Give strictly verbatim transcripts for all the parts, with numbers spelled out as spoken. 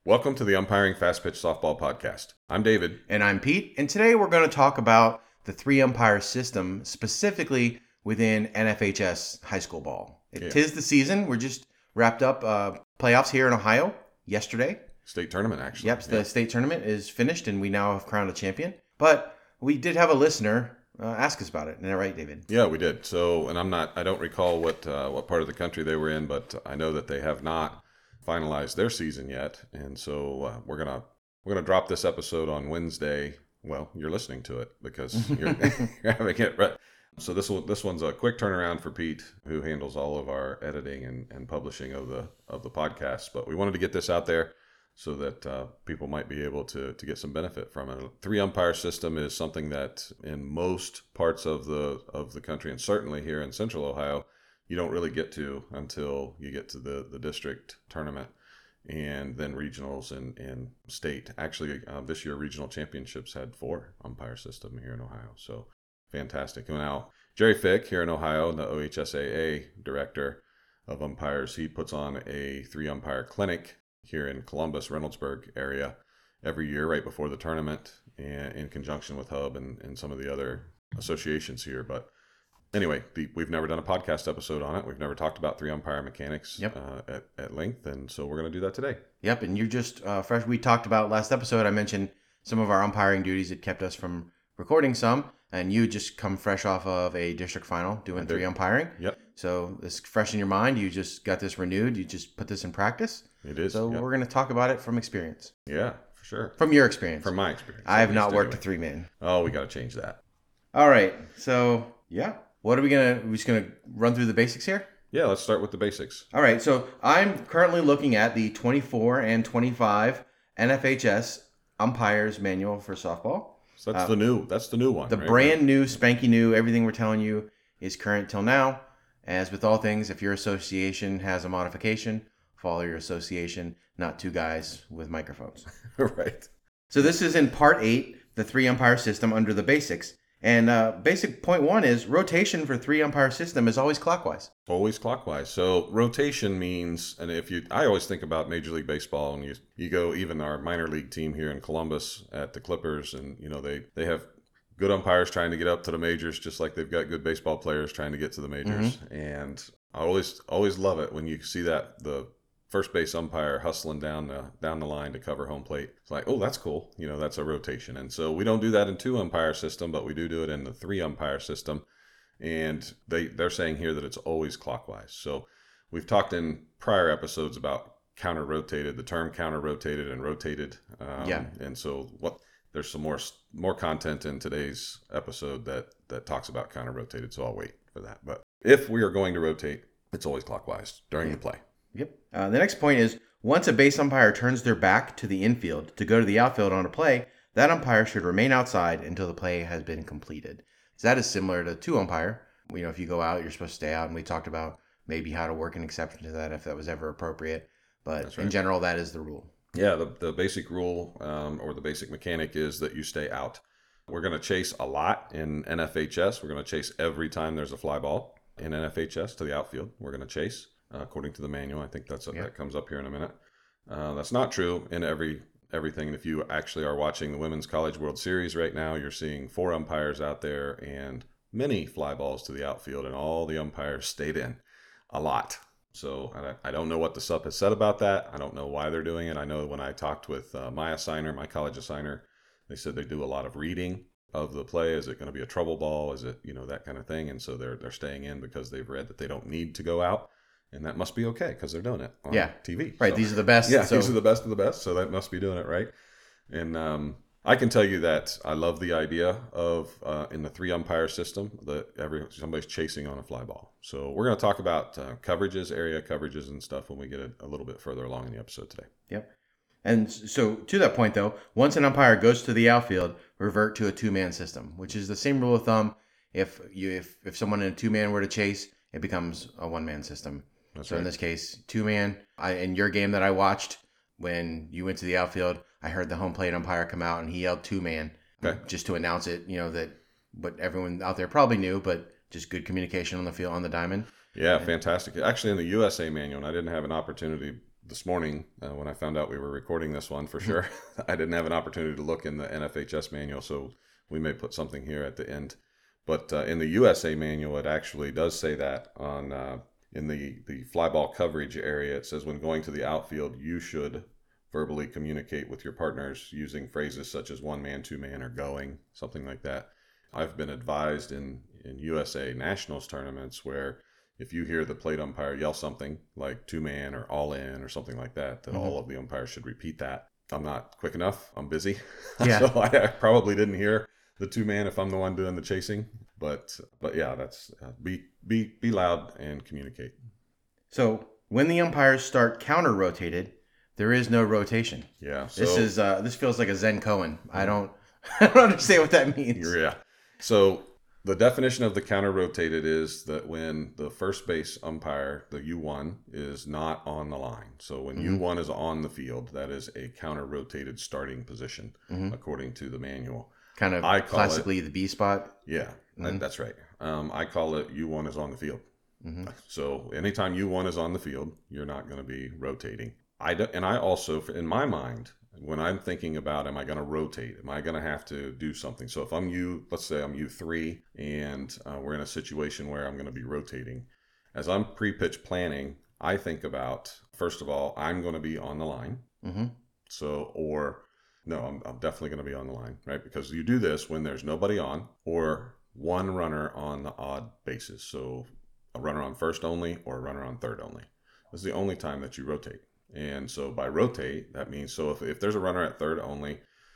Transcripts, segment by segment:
Welcome to the Umpiring Fast Pitch Softball Podcast. I'm David. And I'm Pete. And today we're going to talk about the three umpire system, specifically within N F H S high school ball. It Yeah. is the season. We're just wrapped up uh, playoffs here in Ohio yesterday. State tournament, actually. Yep, the Yeah. state tournament is finished, and we now have crowned a champion. But we did have a listener uh, ask us about it. Isn't that right, David? Yeah, we did. So, and I'm not, I don't recall what uh, what part of the country they were in, but I know that they have not finalized their season yet. And so uh, we're gonna we're gonna drop this episode on Wednesday. Well, you're listening to it because you're, you're having it right. So this one this one's a quick turnaround for Pete, who handles all of our editing and, and publishing of the of the podcast. But we wanted to get this out there so that uh, people might be able to to get some benefit from it. Three umpire system is something that in most parts of the of the country, and certainly here in Central Ohio, you don't really get to until you get to the, the district tournament and then regionals and, and state. Actually, uh, this year regional championships had four umpire system here in Ohio. So fantastic. And now Jerry Fick here in Ohio, the O H S A A director of umpires, he puts on a three umpire clinic here in Columbus, Reynoldsburg area every year right before the tournament, and in conjunction with Hub and, and some of the other associations here. But anyway, the, we've never done a podcast episode on it. We've never talked about three umpire mechanics Yep. uh, at, at length, and so we're going to do that today. Yep, and you're just uh, fresh. We talked about last episode. I mentioned some of our umpiring duties that kept us from recording some, and you just come fresh off of a district final doing three umpiring. Yep, So it's fresh in your mind. You just got this renewed. You just put this in practice. it is. So Yep. we're going to talk about it from experience. Yeah, for sure. From your experience. From my experience. I have at not least, worked a anyway. three man. Oh, we got to change that. All right. So yeah, what are we gonna? We're just gonna run through the basics here. Yeah, let's start with the basics. All right. So I'm currently looking at the twenty-four and twenty-five N F H S umpires manual for softball. So that's Uh, the new. That's the new one. The right? brand new, spanky new. Everything we're telling you is current till now. As with all things, if your association has a modification, follow your association, not two guys with microphones. right. So this is in part eight, the three umpire system under the basics. And uh, basic point one is rotation for three umpire system is always clockwise. Always clockwise. So rotation means, and if you, I always think about Major League Baseball, and you you go even our minor league team here in Columbus at the Clippers, and you know they they have good umpires trying to get up to the majors, just like they've got good baseball players trying to get to the majors. And I always always love it when you see that the first base umpire hustling down the down the line to cover home plate. It's like, oh, that's cool. You know, that's a rotation. And so we don't do that in two umpire system, but we do do it in the three umpire system. And they they're saying here that it's always clockwise. So we've talked in prior episodes about counter rotated, the term counter rotated and rotated. Um, Yeah. And so what there's some more more content in today's episode that that talks about counter rotated. So I'll wait for that. But if we are going to rotate, it's always clockwise during the play. Yep. Uh, the next point is once a base umpire turns their back to the infield to go to the outfield on a play, that umpire should remain outside until the play has been completed. So that is similar to two umpire. You know, if you go out, you're supposed to stay out, and we talked about maybe how to work an exception to that if that was ever appropriate. But That's right. in general, that is the rule. Yeah, the, the basic rule um, or the basic mechanic is that you stay out. We're going to chase a lot in N F H S. We're going to chase every time there's a fly ball in N F H S to the outfield. We're going to chase uh, according to the manual. I think that's Yeah. that comes up here in a minute. Uh, that's not true in every everything. And if you actually are watching the Women's College World Series right now, you're seeing four umpires out there and many fly balls to the outfield, and all the umpires stayed in a lot. So I, I don't know what the S U P has said about that. I don't know why they're doing it. I know when I talked with uh, my assigner, my college assigner, they said they do a lot of reading of the play. Is it going to be a trouble ball? Is it, you know, that kind of thing? And so they're they're staying in because they've read that they don't need to go out, and that must be okay because they're doing it on Yeah. T V. Right. So- These are the best. yeah, so, these are the best of the best, so that must be doing it right. And um, I can tell you that I love the idea of uh, in the three umpire system that every somebody's chasing on a fly ball. So we're going to talk about uh, coverages, area coverages, and stuff when we get a, a little bit further along in the episode today. Yep. And so to that point, though, once an umpire goes to the outfield, revert to a two-man system, which is the same rule of thumb. If you if, if someone in a two-man were to chase, it becomes a one-man system. That's so right. in this case, two-man. I, in your game that I watched, when you went to the outfield, I heard the home plate umpire come out and he yelled two-man Okay. just to announce it, you know, that what everyone out there probably knew, but just good communication on the field, on the diamond. Yeah, fantastic. Actually, in the U S A manual, and I didn't have an opportunity this morning uh, when I found out we were recording this one for sure. I didn't have an opportunity to look in the N F H S manual, so we may put something here at the end. But uh, in the U S A manual, it actually does say that on uh, in the, the fly ball coverage area, it says when going to the outfield, you should verbally communicate with your partners using phrases such as one man, two man, or going, something like that. I've been advised in, in U S A Nationals tournaments where if you hear the plate umpire yell something like two man or all in or something like that, that mm-hmm. all of the umpires should repeat that. I'm not quick enough. I'm busy. Yeah. So I, I probably didn't hear the two man if I'm the one doing the chasing. But but yeah, that's uh, be be be loud and communicate. So when the umpires start counter rotated, there is no rotation. Yeah. So, this is uh, this feels like a Zen koan. I don't I don't understand what that means. Yeah. So the definition of the counter rotated is that when the first base umpire, the U one, is not on the line. So when mm-hmm. U one is on the field, that is a counter rotated starting position, mm-hmm. according to the manual. Kind of I classically it, the B spot. Yeah, mm-hmm. that's right. Um, I call it U one is on the field. Mm-hmm. So anytime U one is on the field, you're not going to be rotating. I do, and I also, in my mind, when I'm thinking about, am I going to rotate? Am I going to have to do something? So if I'm U, let's say I'm U three, and uh, we're in a situation where I'm going to be rotating. As I'm pre-pitch planning, I think about, first of all, I'm going to be on the line. Mm-hmm. So, or no, I'm, I'm definitely going to be on the line, right? Because you do this when there's nobody on or one runner on the odd bases. So a runner on first only or a runner on third only. This is the only time that you rotate. And so by rotate, that means, so if, if there's a runner at third only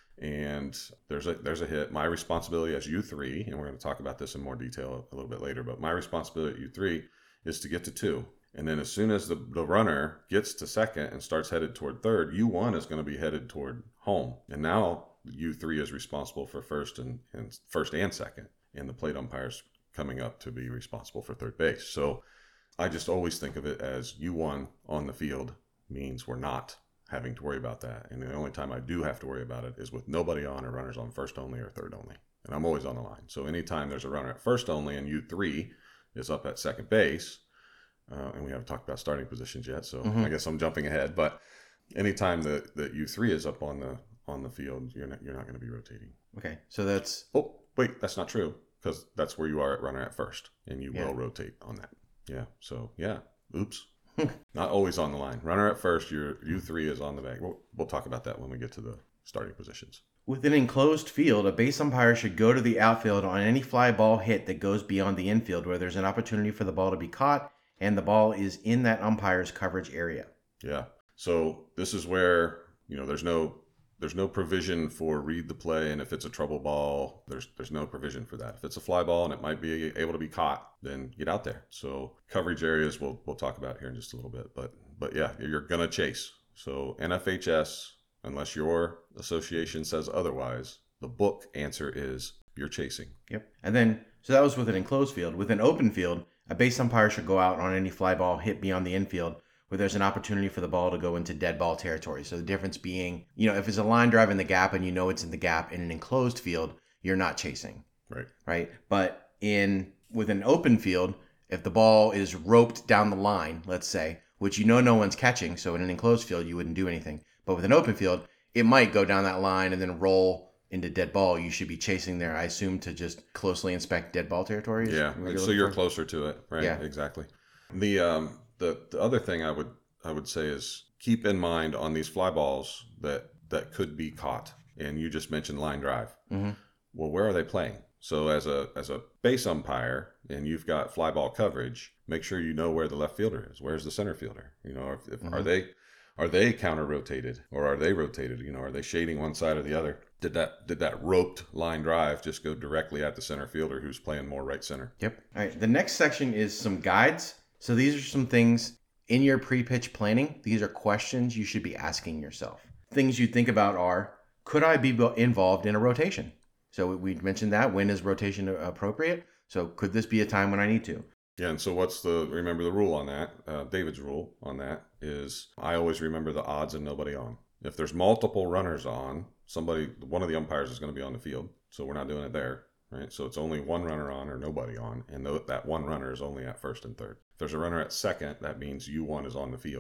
and there's a there's a hit, my responsibility as U three, and we're going to talk about this in more detail a little bit later, but my responsibility at U three is to get to two. And then as soon as the, the runner gets to second and starts headed toward third, U one is going to be headed toward home. And now U three is responsible for first and, and first and second, and the plate umpire's coming up to be responsible for third base. So I just always think of it as U one on the field means we're not having to worry about that. And the only time I do have to worry about it is with nobody on or runners on first only or third only. And I'm always on the line. So anytime there's a runner at first only and U three is up at second base, uh, and we haven't talked about starting positions yet, so mm-hmm. I guess I'm jumping ahead. But anytime that, that U three is up on the on the field, you're not, you're not going to be rotating. Okay, so that's... Oh, wait, that's not true, because that's where you are at runner at first, and you yeah. will rotate on that. Yeah, so yeah, oops. Not always on the line. Runner at first, your U three is on the bag. We'll, we'll talk about that when we get to the starting positions. With an enclosed field, a base umpire should go to the outfield on any fly ball hit that goes beyond the infield where there's an opportunity for the ball to be caught and the ball is in that umpire's coverage area. Yeah. So this is where, you know, there's no there's no provision for read the play, and if it's a trouble ball, there's there's no provision for that. If it's a fly ball and it might be able to be caught, then get out there. So coverage areas we'll we'll talk about here in just a little bit, but but yeah, you're gonna chase. So N F H S, unless your association says otherwise, the book answer is you're chasing. Yep. And then so that was with an enclosed field. With an open field, a base umpire should go out on any fly ball hit beyond the infield where there's an opportunity for the ball to go into dead ball territory. So the difference being, you know, if it's a line drive in the gap and you know it's in the gap in an enclosed field, you're not chasing. Right. Right. But in with an open field, if the ball is roped down the line, let's say, which you know no one's catching, so in an enclosed field, you wouldn't do anything. But with an open field, it might go down that line and then roll into dead ball. You should be chasing there, I assume, to just closely inspect dead ball territories. Yeah. So you're closer to it. Right. Yeah. Exactly. The, um, The the other thing I would I would say is keep in mind on these fly balls that, that could be caught. And you just mentioned line drive. Mm-hmm. Well, where are they playing? So as a as a base umpire and you've got fly ball coverage, make sure you know where the left fielder is. Where's the center fielder? You know, if, if, mm-hmm. are they are they counter rotated or are they rotated? You know, are they shading one side or the other? Did that did that roped line drive just go directly at the center fielder who's playing more right center? Yep. All right. The next section is some guides. So these are some things in your pre-pitch planning. These are questions you should be asking yourself. Things you think about are, could I be involved in a rotation? So we mentioned that. When is rotation appropriate? So could this be a time when I need to? Yeah, and so what's the, remember the rule on that, uh, David's rule on that is I always remember the odds and nobody on. If there's multiple runners on, somebody, one of the umpires is going to be on the field. So we're not doing it there, right? So it's only one runner on or nobody on, and th- that one runner is only at first and third. If there's a runner at second, that means U one is on the field,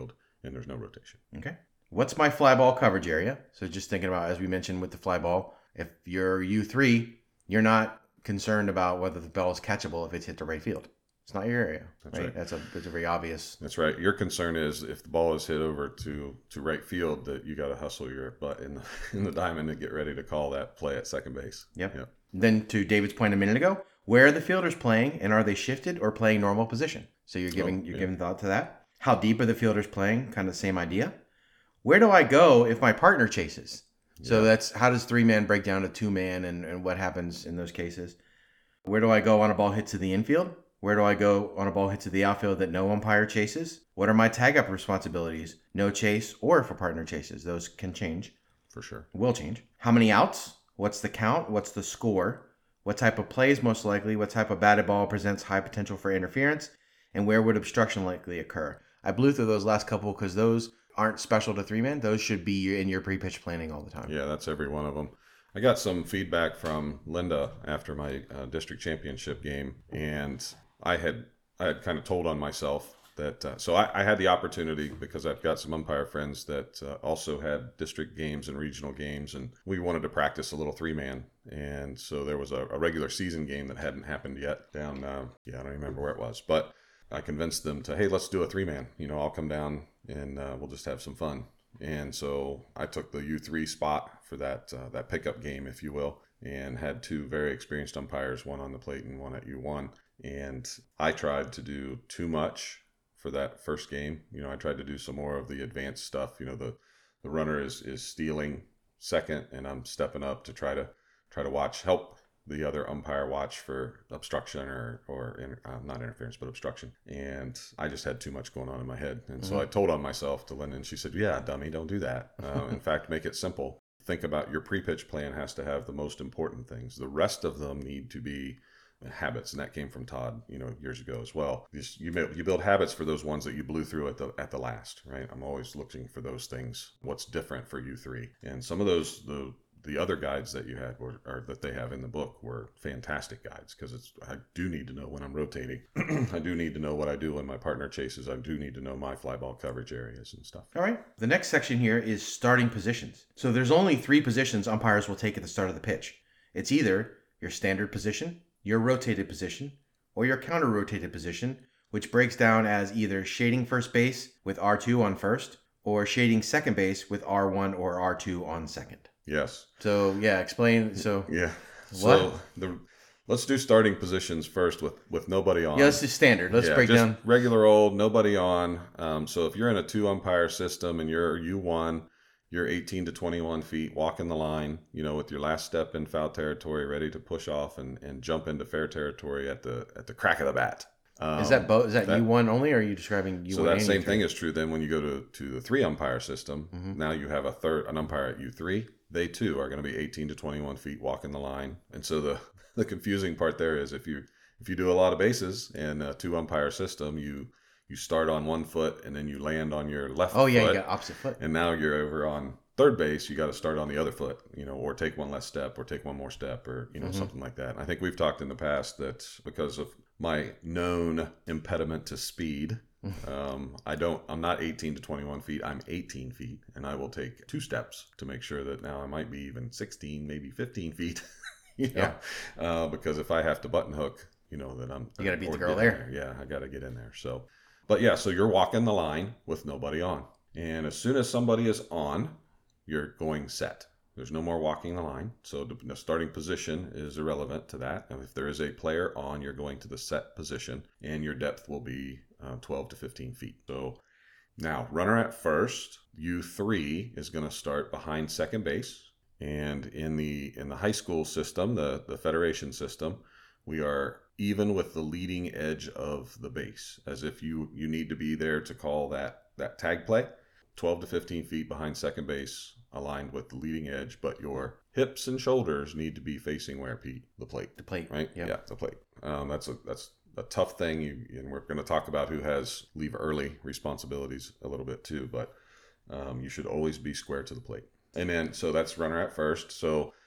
and there's no rotation. Okay. What's my fly ball coverage area? So just thinking about, as we mentioned with the fly ball, if you're U three, you're not concerned about whether the ball is catchable if it's hit to right field. It's not your area. That's right. right. That's a that's a very obvious. That's right. Your concern is if the ball is hit over to, to right field, that you got to hustle your butt in the in the diamond and get ready to call that play at second base. Yep. Yep. Then to David's point a minute ago, where are the fielders playing, and are they shifted or playing normal position? So you're giving Oh, you're yeah. giving thought to that. How deep are the fielders playing? Kind of the same idea. Where do I go if my partner chases? So Yeah. that's how does three man break down to two man, and, and what happens in those cases? Where do I go on a ball hit to the infield? Where do I go on a ball hit to the outfield that no umpire chases? What are my tag up responsibilities? No chase or if a partner chases. Those can change. For sure. Will change. How many outs? What's the count? What's the score? What type of play is most likely? What type of batted ball presents high potential for interference? And where would obstruction likely occur? I blew through those last couple because those aren't special to three man. Those should be in your pre-pitch planning all the time. Yeah, that's every one of them. I got some feedback from Linda after my uh, district championship game, and I had I had kind of told on myself that uh, so I, I had the opportunity because I've got some umpire friends that uh, also had district games and regional games, and we wanted to practice a little three man, and so there was a, a regular season game that hadn't happened yet down uh, yeah I don't remember where it was, but I convinced them to, hey, let's do a three man. You know, I'll come down and uh, we'll just have some fun. And so I took the U three spot for that uh, that pickup game, if you will, and had two very experienced umpires, one on the plate and one at U one. And I tried to do too much for that first game. You know, I tried to do some more of the advanced stuff. You know, the the runner is is stealing second, and I'm stepping up to try to try to watch help the other umpire watch for obstruction or or in, uh, not interference but obstruction, and I just had too much going on in my head, and mm-hmm. so I told on myself to Linda, and she said, yeah, dummy, don't do that. Uh, in fact, make it simple. Think about your pre-pitch plan has to have the most important things. The rest of them need to be habits, and that came from Todd, you know, years ago as well. You you, you build habits for those ones that you blew through at the at the last, right? I'm always looking for those things. What's different for you three, and some of those the the other guides that you had were, or that they have in the book were fantastic guides, because it's I do need to know when I'm rotating. I do need to know what I do when my partner chases. I do need to know my fly ball coverage areas and stuff. All right. The next section here is starting positions. So there's only three positions umpires will take at the start of the pitch. It's either your standard position, your rotated position, or your counter-rotated position, which breaks down as either shading first base with R two on first, or shading second base with R one or R two on second. Yes. So yeah, explain. So yeah. What? So the let's do starting positions first with, with nobody on. Yeah, let's do standard. Let's yeah, break just down regular old nobody on. Um, so if you're in a two umpire system and you're U one, you're eighteen to twenty-one feet, walking the line, you know, with your last step in foul territory, ready to push off and, and jump into fair territory at the at the crack of the bat. Um, is that both? Is that, that U one only, or are you describing U one? So that and same U three? thing is true then when you go to, to the three umpire system. Mm-hmm. Now you have a third an umpire at U three. They too are going to be eighteen to twenty-one feet walking the line. And so the, the confusing part there is if you if you do a lot of bases in a two umpire system, you you start on one foot and then you land on your left oh, foot. yeah, you got opposite foot. And now you're over on third base, you got to start on the other foot, you know, or take one less step or take one more step or, you know, mm-hmm. something like that. And I think we've talked in the past that because of my known impediment to speed, um, I don't, I'm not eighteen to twenty-one feet, I'm eighteen feet, and I will take two steps to make sure that now I might be even sixteen, maybe fifteen feet, you know, yeah. uh, because if I have to button hook, you know, then I'm, you got to beat the girl there. there. Yeah, I got to get in there. So, but yeah, so you're walking the line with nobody on. And as soon as somebody is on, you're going set. There's no more walking the line. So the starting position is irrelevant to that. And if there is a player on, you're going to the set position, and your depth will be uh, twelve to fifteen feet. So now runner at first, U three is going to start behind second base. And in the in the high school system, the, the federation system, we are even with the leading edge of the base, as if you, you need to be there to call that, that tag play. twelve to fifteen feet behind second base, aligned with the leading edge, but your hips and shoulders need to be facing where, Pete? The plate. The plate, right? Yep. Yeah, the plate. Um, that's a that's a tough thing, you, and we're going to talk about who has leave early responsibilities a little bit too, but um, you should always be square to the plate. And then, so that's runner at first. So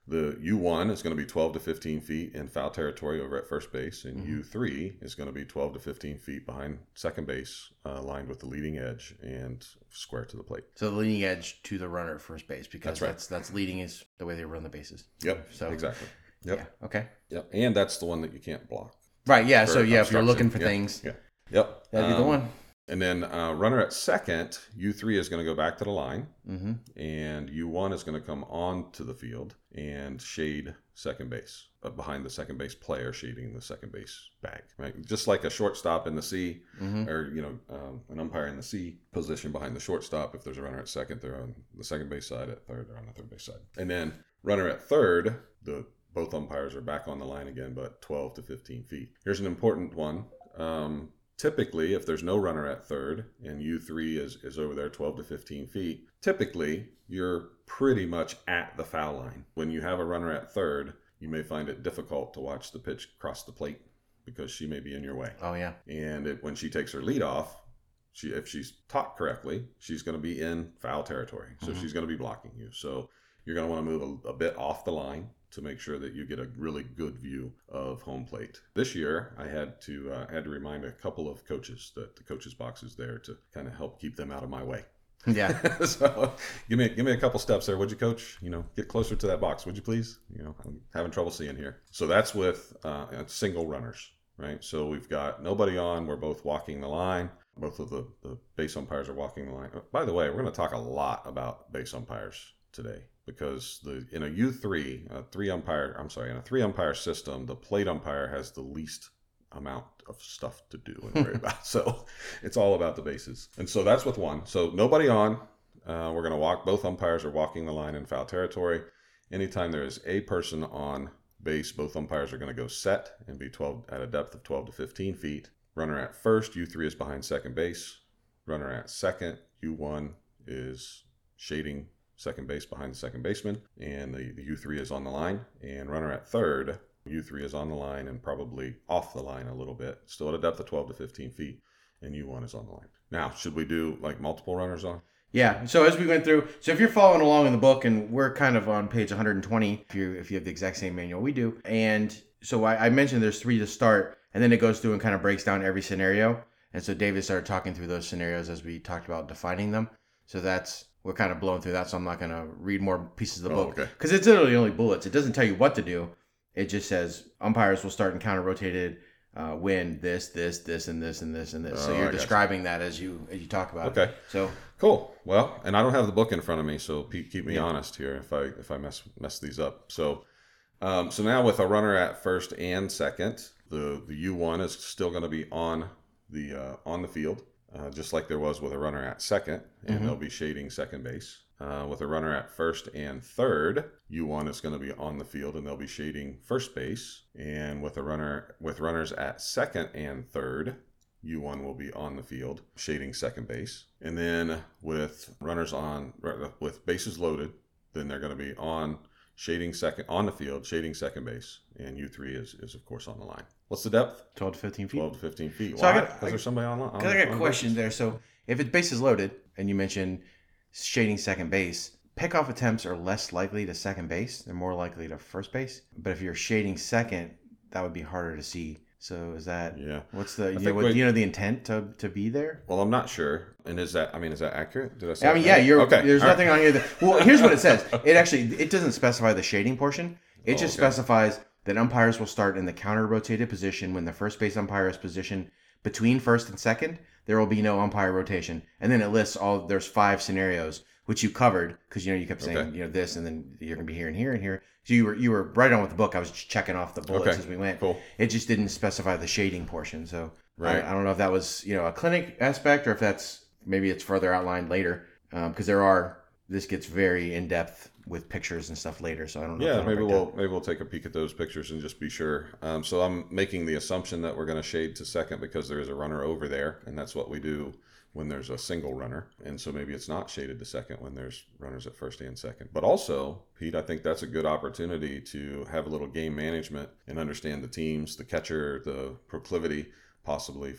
The U one is going to be twelve to fifteen feet in foul territory over at first base, and Mm-hmm. U three is going to be twelve to fifteen feet behind second base, uh, lined with the leading edge and square to the plate. So the leading edge to the runner at first base, because That's right. that's that's leading is the way they run the bases. Yep, So exactly. Yep, Yeah. Okay. yep. And that's the one that you can't block. Right. Yeah. For So yeah, if you're obstruction. looking for Yeah, things, Yeah. Yep. that'd be the Um, one. And then uh, runner at second, U three is going to go back to the line, Mm-hmm. and U one is going to come onto the field and shade second base, uh, behind the second base player, shading the second base bag, right? Just like a shortstop in the C, Mm-hmm. or you know, um, an umpire in the C position behind the shortstop. If there's a runner at second, they're on the second base side. At third, they're on the third base side. And then runner at third, the both umpires are back on the line again, but twelve to fifteen feet. Here's an important one. Um, Typically, if there's no runner at third and U three is, is over there twelve to fifteen feet, typically you're pretty much at the foul line. When you have a runner at third, you may find it difficult to watch the pitch cross the plate because she may be in your way. Oh yeah. And it, when she takes her lead off, she, if she's taught correctly, she's going to be in foul territory. So Mhm. she's going to be blocking you. So you're going to want to move a, a bit off the line to make sure that you get a really good view of home plate. This year, I had to uh, had to remind a couple of coaches that the coaches box is there to kind of help keep them out of my way. Yeah. So give me give me a couple steps there, would you, coach? You know, get closer to that box, would you please? You know, I'm having trouble seeing here. So that's with uh, single runners, right? So we've got nobody on. We're both walking the line. Both of the, the base umpires are walking the line. By the way, we're going to talk a lot about base umpires today, because the in a U three, a three umpire, I'm sorry, in a three umpire system, the plate umpire has the least amount of stuff to do and worry about. So it's all about the bases. And so that's with one. So nobody on. Uh, we're going to walk. Both umpires are walking the line in foul territory. Anytime there is a person on base, both umpires are going to go set and be twelve at a depth of twelve to fifteen feet. Runner at first, U three is behind second base. Runner at second, U one is shading second base behind the second baseman, and the, the U three is on the line. And runner at third, U three is on the line and probably off the line a little bit, still at a depth of twelve to fifteen feet, and U one is on the line. Now, should we do like multiple runners on? Yeah. So as we went through, so if you're following along in the book, and we're kind of on page one hundred twenty, if you if you have the exact same manual we do, and so I, I mentioned there's three to start, and then it goes through and kind of breaks down every scenario. And so David started talking through those scenarios as we talked about defining them. So that's we're kind of blowing through that. So I'm not going to read more pieces of the Oh, book okay. because it's literally only bullets. It doesn't tell you what to do. It just says umpires will start and counter rotated uh, when this, this, this, and this, and this, and this. So Oh, I you're got you. describing that as you as you talk about it. Okay. So Cool. Well, and I don't have the book in front of me, so Pete, keep me Yeah. honest here if I if I mess mess these up. So, um, so now with a runner at first and second, the the U one is still going to be on the uh, on the field, uh, just like there was with a runner at second, and Mhm. they'll be shading second base. Uh, with a runner at first and third, U one is going to be on the field and they'll be shading first base. And with a runner with runners at second and third, U one will be on the field, shading second base. And then with runners on, with bases loaded, then they're going to be on, shading second, on the field, shading second base. And U three is, is of course, on the line. What's the depth? twelve to fifteen feet. twelve to fifteen feet. So I Why? got- Because I- there's somebody on, on Because I got on a question bases. there. So if it's bases loaded, and you mentioned shading second base, pickoff attempts are less likely to second base. They're more likely to first base. But if you're shading second, that would be harder to see. So is that Yeah. what's the you think know, what, we- do you know the intent to, to be there? Well, I'm not sure. And is that, I mean, is that accurate? Did I say I mean, that yeah, right? you're okay. there's all nothing right. on here that well, here's what it says. It actually it doesn't specify the shading portion. It Oh, just okay. specifies that umpires will start in the counter rotated position when the first base umpire is positioned between first and second. There will be no umpire rotation, and then it lists all. There's five scenarios which you covered because you know you kept saying Okay. you know this, and then you're gonna be here and here and here. So you were you were right on with the book. I was just checking off the bullets Okay. as we went. Cool. It just didn't specify the shading portion. So Right. I, I don't know if that was you know a clinic aspect or if that's maybe it's further outlined later because there are this gets very in depth with pictures and stuff later. So I don't know. if Yeah, that'll maybe break we'll down. maybe we'll take a peek at those pictures and just be sure. Um, so I'm making the assumption that we're going to shade to second because there is a runner over there, and that's what we do when there's a single runner. And so maybe it's not shaded to second when there's runners at first and second. But also, Pete, I think that's a good opportunity to have a little game management and understand the teams, the catcher, the proclivity possibly for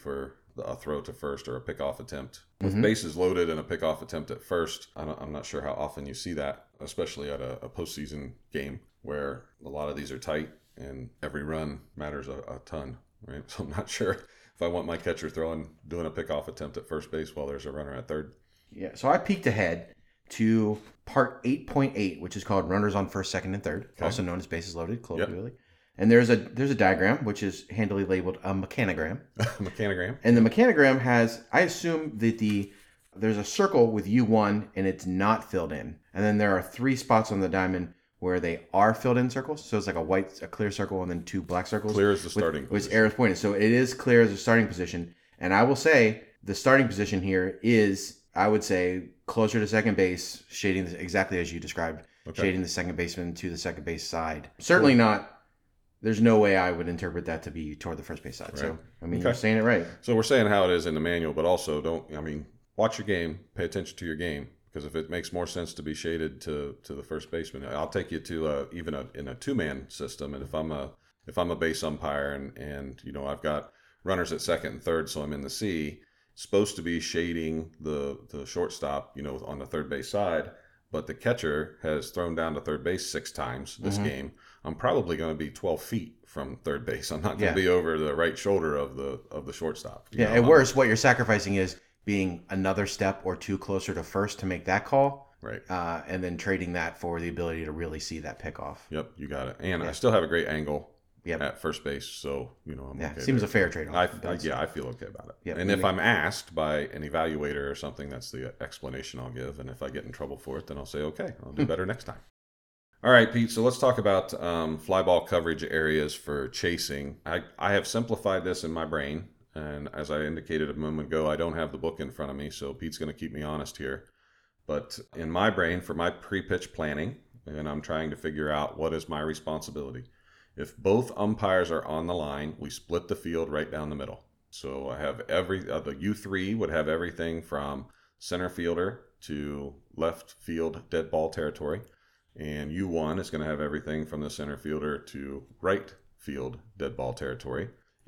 a throw to first or a pickoff attempt. With Mhm. bases loaded and a pickoff attempt at first, I don't, I'm not sure how often you see that, especially at a, a postseason game where a lot of these are tight and every run matters a, a ton, right? So I'm not sure if I want my catcher throwing, doing a pickoff attempt at first base while there's a runner at third. Yeah. So I peeked ahead to part eight point eight, which is called runners on first, second, and third, Okay. also known as bases loaded colloquially. And there's a there's a diagram which is handily labeled a mechanogram. Mechanogram. And the mechanogram has, I assume that the there's a circle with U one and it's not filled in. And then there are three spots on the diamond where they are filled in circles. So it's like a white, a clear circle and then two black circles. Clear as the starting with, with position. arrows pointed. So it is clear as a starting position. And I will say the starting position here is, I would say, closer to second base, shading the, exactly as you described, Okay. shading the second baseman to the second base side. Certainly not. There's no way I would interpret that to be toward the first base side. So, Right. I mean, Okay. you're saying it right. So we're saying how it is in the manual, but also don't, I mean, watch your game, pay attention to your game, because if it makes more sense to be shaded to, to the first baseman, I'll take you to a, even a, in a two-man system. And if I'm a, if I'm a base umpire and, and, you know, I've got runners at second and third, so I'm in the C, supposed to be shading the, the shortstop, you know, on the third base side, but the catcher has thrown down to third base six times this Mhm. game. I'm probably going to be twelve feet from third base. I'm not going Yeah. to be over the right shoulder of the of the shortstop. you Yeah, know? at I'm- worst, what you're sacrificing is being another step or two closer to first to make that call, Right. uh, and then trading that for the ability to really see that pickoff. Yep, you got it. And Yeah. I still have a great angle Yep. at first base, so you know I'm Yeah, okay. seems there. a fair trade-off. I, I, yeah, I feel okay about it. Yep. And if I'm asked by an evaluator or something, that's the explanation I'll give. And if I get in trouble for it, then I'll say, okay, I'll do better next time. All right, Pete. So let's talk about um, fly ball coverage areas for chasing. I, I have simplified this in my brain. And as I indicated a moment ago, I don't have the book in front of me. So Pete's going to keep me honest here. But in my brain, for my pre-pitch planning, and I'm trying to figure out what is my responsibility. If both umpires are on the line, we split the field right down the middle. So I have every, uh, the U three would have everything from center fielder to left field dead ball territory. And U one is going to have everything from the center fielder to right field dead ball territory.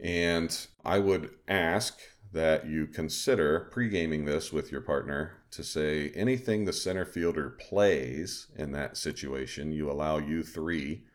And I would ask that you consider pre-gaming this with your partner to say anything the center fielder plays in that situation, you allow U three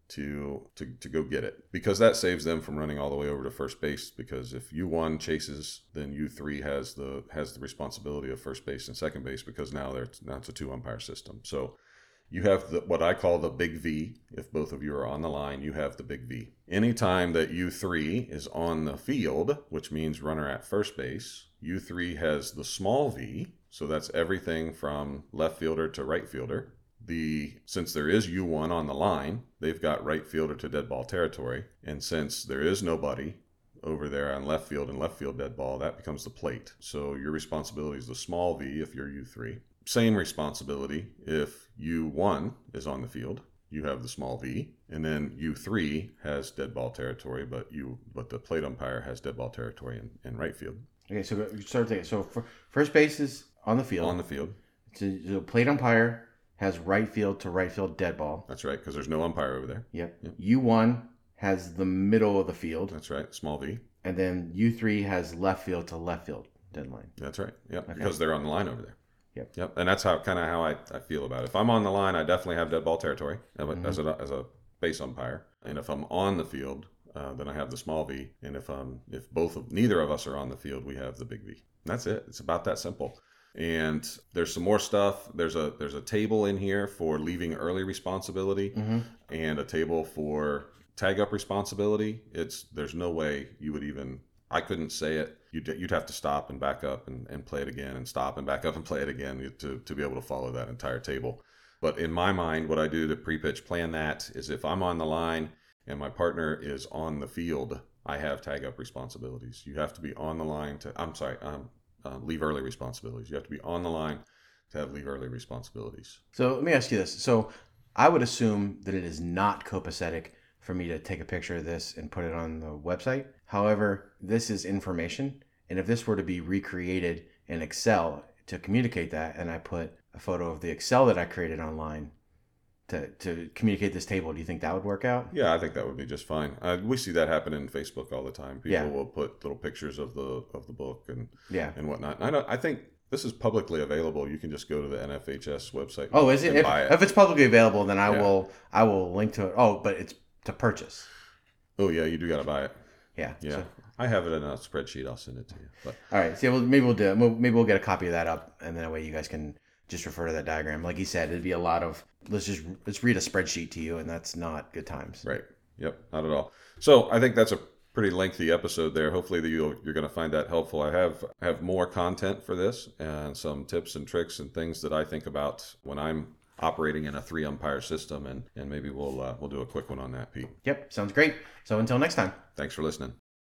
to, to, to go get it. Because that saves them from running all the way over to first base. Because if U one chases, then U three has the has the responsibility of first base and second base, because now, they're, now it's a two-umpire system. So you have the, what I call the big V. If both of you are on the line, you have the big V. Anytime that U three is on the field, which means runner at first base, U three has the small v. So that's everything from left fielder to right fielder. The since there is U one on the line, they've got right fielder to dead ball territory. And since there is nobody over there on left field and left field dead ball, that becomes the plate. So your responsibility is the small v if you're U three. Same responsibility if U one is on the field, you have the small v, and then U three has dead ball territory, but you but the plate umpire has dead ball territory in, in right field. Okay, so go- start there. So for first base is on the field. On the field. So the plate umpire has right field to right field dead ball. That's right, because there's no umpire over there. Yep. Yep. U one has the middle of the field, That's right, small v. and then U three has left field to left field dead line. That's right. Yep, Okay. because they're on the line over there. Yep. Yep. And that's how kind of how I, I feel about it. If I'm on the line, I definitely have dead ball territory Mhm. as a as a base umpire. And if I'm on the field, uh, then I have the small v. And if um if both of neither of us are on the field, we have the big V. And that's it. It's about that simple. And there's some more stuff. There's a there's a table in here for leaving early responsibility, Mm-hmm. and a table for tag up responsibility. It's there's no way you would even I couldn't say it. You'd, you'd have to stop and back up and, and play it again and stop and back up and play it again to, to be able to follow that entire table. But in my mind, what I do to pre-pitch plan that is if I'm on the line and my partner is on the field, I have tag up responsibilities. You have to be on the line to, I'm sorry, um, uh, leave early responsibilities. You have to be on the line to have leave early responsibilities. So let me ask you this. So I would assume that it is not copacetic for me to take a picture of this and put it on the website. However, this is information. And if this were to be recreated in Excel to communicate that, and I put a photo of the Excel that I created online, to, to communicate this table. Do you think that would work out? Yeah, I think that would be just fine. Uh, we see that happen in Facebook all the time. People Yeah. will put little pictures of the of the book and Yeah. and whatnot. I don't. I think this is publicly available. You can just go to the N F H S website. Oh, is it? And If, buy it. if it's publicly available, then I Yeah. will I will link to it. Oh, but it's to purchase. Oh yeah, you do got to buy it. Yeah. Yeah, So- I have it in a spreadsheet. I'll send it to you. But all right. So we'll, maybe we'll do it. We'll, maybe we'll get a copy of that up, and then that way you guys can just refer to that diagram. Like he said, it'd be a lot of let's just let's read a spreadsheet to you, and that's not good times. right. Yep. Not at all. So I think that's a pretty lengthy episode there. Hopefully that you'll, you're going to find that helpful. I have have more content for this and some tips and tricks and things that I think about when I'm operating in a three umpire system, and and maybe we'll uh, we'll do a quick one on that, Pete. Yep. Sounds great. So until next time. Thanks for listening.